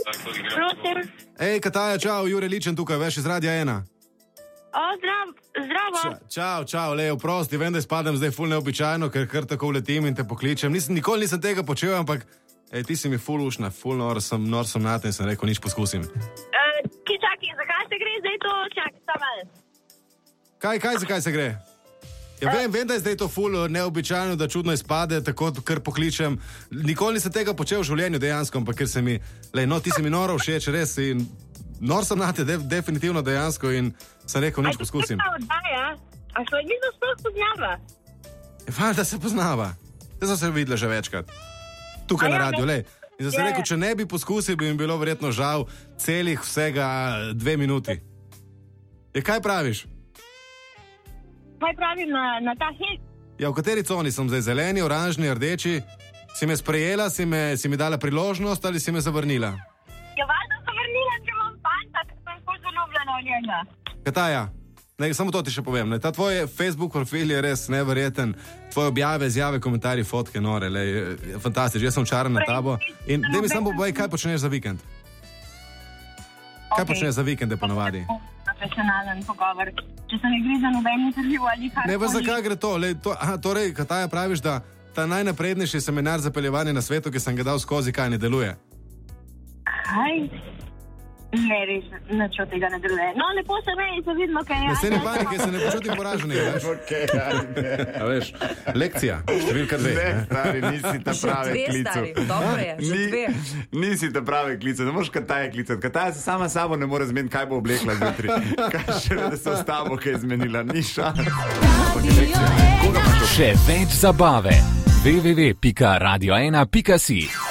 Prosim. Ej, Kataja, čau, Jure Ličen tukaj, veš, iz Radia 1. Zdravo. Čau, Leo, prosti, vem, da spadam zdaj ful neobičajno, ker kar tako vletim in te pokličem. Nikoli nisem tega počel, ampak ti si mi ful ušna, ful nor sem nate in sem rekel, nič poskusim. Čakaj, zakaj se gre zdaj to? Čakaj, samo malo. Zakaj se gre? Ja, vem, da je zdaj to ful neobičajno, da čudno izpade, tako kar pokličem. Nikoli nisem tega počel v življenju dejansko, ampak ker se mi, ti si mi noro všeč, res, in nor sem nate, definitivno dejansko in sem rekel, nič poskusim. A se mi to sploh poznava? Da se poznava. Te sem se videla že večkrat. Tukaj na radio, In sem rekel, če ne bi poskusil, bi mi bilo verjetno žal celih vsega 2 minuti. Kaj praviš? Kaj pravim na ta hit? Ja, v kateri coni sem zdaj? Zeleni, oranžni, rdeči? Si me sprejela, si mi dala priložnost ali si me zavrnila? Ja, valjda zavrnila, če imam fanta, ker sem bolj zaljubljena v njega. Kataja, samo to ti še povem. Ta tvoj Facebook profil je res neverjeten. Tvoje objave, izjave, komentarji, fotke, nore. Fantastično, jaz sem čaran na tabo. In daj mi samo povej, kaj počneš za vikend? Kaj počneš za vikende ponovadi? Profesionalen pogovor. Če se ne gre za noben intervju ali kaj. Ne, zakaj gre to? Torej, Kataja, praviš, da ta najnaprednejši seminar za peljevanje na svetu, ki sem ga dal skozi, kaj ne deluje? Kaj? Ne, res, nič od tega ne deluje. No, lepo se vej, se vidimo, kaj je. Ne se ne panike, se ne počutim poraženega, veš? A veš, lekcija, številka 2. Ne, stari, nisi ta pravi klicu. Dobro je, že 2. Nisi ta pravi klicu, ne moraš Kataja klicati. Kataja se sama sabo ne more zmeniti, kaj bo oblekla zjutraj. Kaj še da se s tabo kaj zmenila, ni šans. Še več zabave. www.radio1.si